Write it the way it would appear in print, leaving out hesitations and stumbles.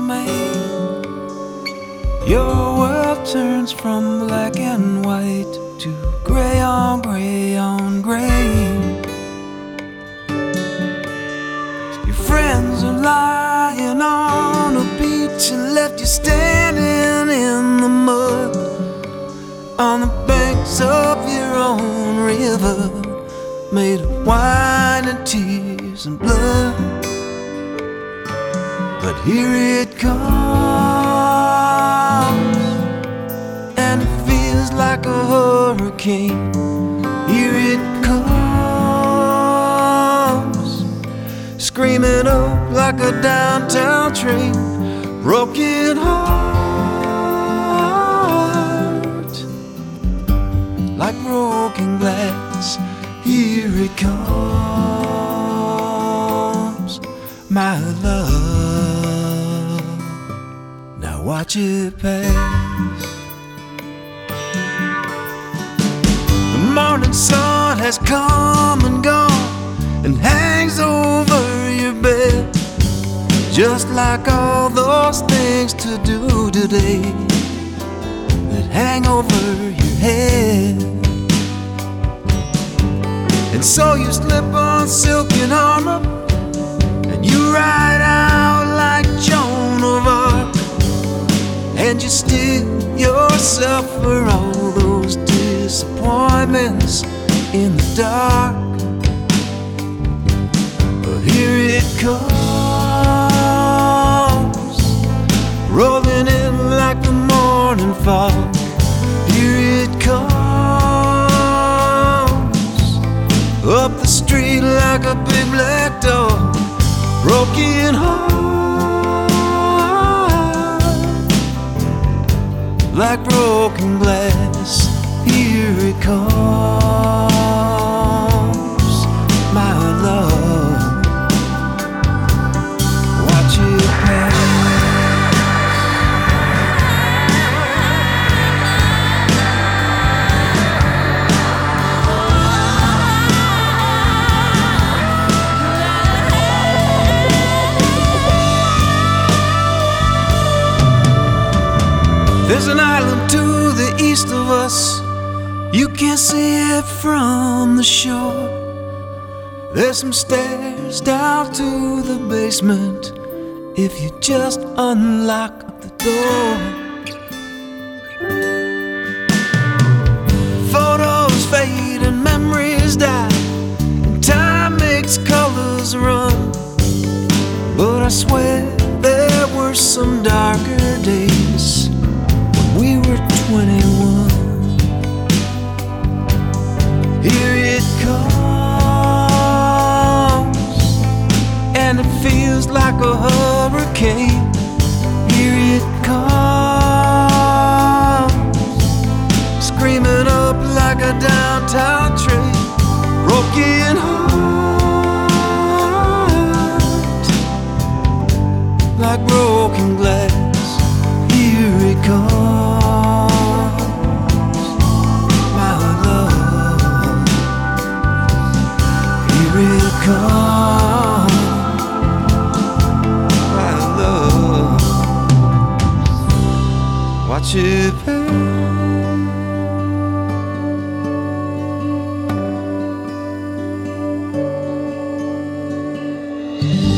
man, your world turns from black and white to gray on gray on gray. Your friends are lying on a beach and left you standing in the mud on the banks of your own river, made of wine and tears and blood. But here it comes, and it feels like a hurricane. Here it comes, screaming up like a downtown train. Broken heart, like broken glass. Here it comes, my love. Now watch it pass. The morning sun has come and gone and hangs over your bed, just like all those things to do today that hang over your head. And so you slip on silken armor and you ride out like Joan of Arc, and you steel yourself for all those disappointments in the dark. But here it comes, rolling in like the morning fog. Here it comes, up the street like a big black dog. Broken heart, like broken glass. Here it comes, my love. Watch it pass. There's an island to the east of us, you can't see it from the shore. There's some stairs down to the basement if you just unlock the door. Photos fade and memories die, and time makes colors run. But I swear there were some darker days when we were 21. Here it comes, and it feels like a hurricane. Here it comes, screaming up like a downtown train. Broken heart, like broken glass. Here it comes, my love. Here it comes, my love. Watch it pass.